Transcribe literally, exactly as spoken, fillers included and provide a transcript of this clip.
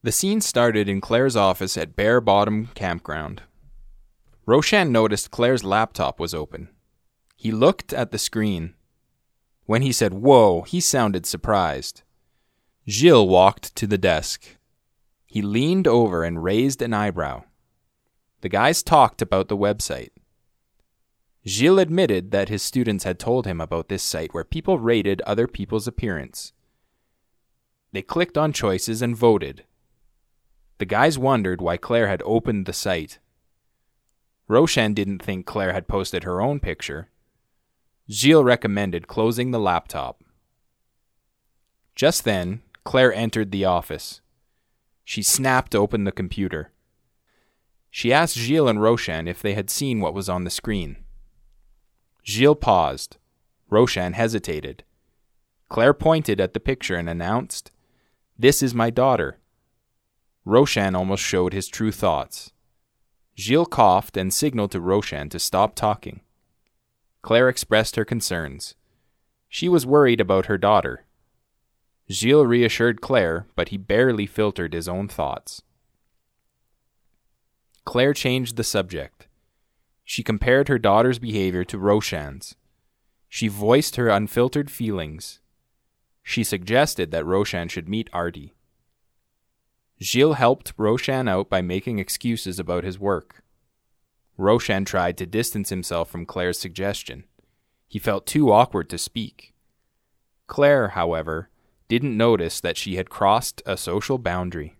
The scene started in Claire's office at Bear Bottom Campground. Roshan noticed Claire's laptop was open. He looked at the screen. When he said, "Whoa," he sounded surprised. Gilles walked to the desk. He leaned over and raised an eyebrow. The guys talked about the website. Gilles admitted that his students had told him about this site where people rated other people's appearance. They clicked on choices and voted. The guys wondered why Claire had opened the site. Roshan didn't think Claire had posted her own picture. Gilles recommended closing the laptop. Just then, Claire entered the office. She snapped open the computer. She asked Gilles and Roshan if they had seen what was on the screen. Gilles paused. Roshan hesitated. Claire pointed at the picture and announced, "This is my daughter." Roshan almost showed his true thoughts. Gilles coughed and signaled to Roshan to stop talking. Claire expressed her concerns. She was worried about her daughter. Gilles reassured Claire, but he barely filtered his own thoughts. Claire changed the subject. She compared her daughter's behavior to Roshan's. She voiced her unfiltered feelings. She suggested that Roshan should meet Artie. Gilles helped Roshan out by making excuses about his work. Roshan tried to distance himself from Claire's suggestion. He felt too awkward to speak. Claire, however, didn't notice that she had crossed a social boundary.